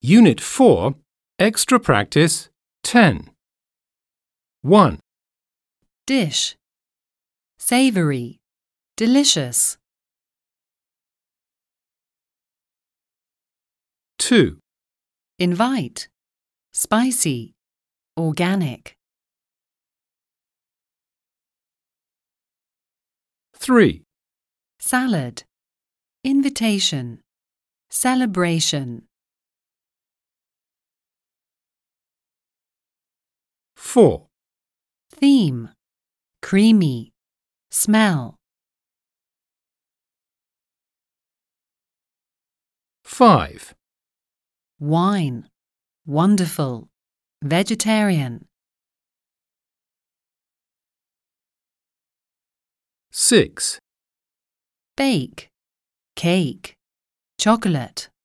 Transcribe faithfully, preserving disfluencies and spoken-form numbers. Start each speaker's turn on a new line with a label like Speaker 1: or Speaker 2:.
Speaker 1: Unit four, Extra Practice ten. one.
Speaker 2: Dish. Savory. Delicious.
Speaker 1: two.
Speaker 2: Invite. Spicy. Organic.
Speaker 1: three.
Speaker 2: Salad. Invitation. Celebration.
Speaker 1: four.
Speaker 2: Theme. Creamy. Smell.
Speaker 1: five.
Speaker 2: Wine. Wonderful. Vegetarian.
Speaker 1: six.
Speaker 2: Bake. Cake. Chocolate.